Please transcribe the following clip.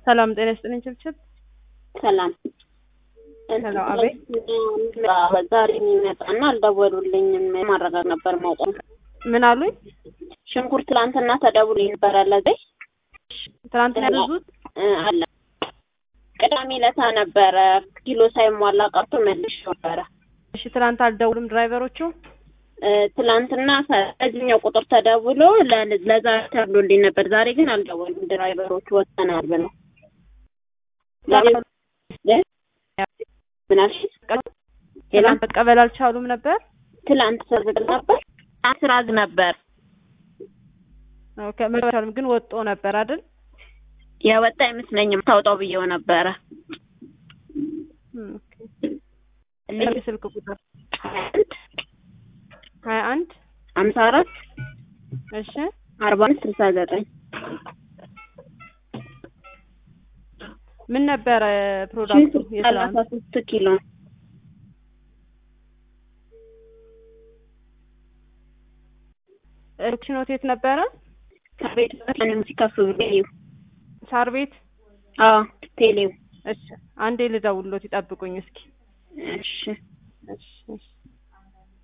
ሰላም ጤና ይስጥልኝ ችብችብ ሰላም ሰላም አቤት ዛሬ የሚመጣና አልደወሉልኝም ማረጋገጥ ነበር ማውጣት ምን አሉኝ ሽንኩርት ትላንትና ተደውሎልኝ ነበር አለዘይ ትላንትና ያዙት አለ ቅዳሜ ለታ ነበር ኪሎ ሳይሟላ ቀርቶ መልሽ ነበር እሺ ትላንት አልደውሉም ድራይቨሮቹ ትላንትና ከዚህኛው ቁጥር ተደውሎ ለዛሬ ተብሎልኝ ነበር ዛሬ ግን አልደወሉም ድራይቨሮቹ ወጥተናል ብለው ምናልሽ ትላንት ተቀበል አልቻሉም ነበር ትላንት ሰርግ ነበር አስራዝ ነበር ኦኬ መቻልም ግን ወጥቶ ነበር አይደል ያወጣ አይመስለኝም ታውጣው ብየው ነበር ኦኬ ስልክ ቁጥር 21 54 እሺ 4569 ምን ነበር ፕሮዳክቱ የትላንት 33 ኪሎ እክሽኖት የት ነበረ ከቤት ለምን ሲከፍ ቢዩ ሳር ቤት ቴሌው እሺ አንዴ ልደውልሎት ይጠብቁኝ እስኪ እሺ እሺ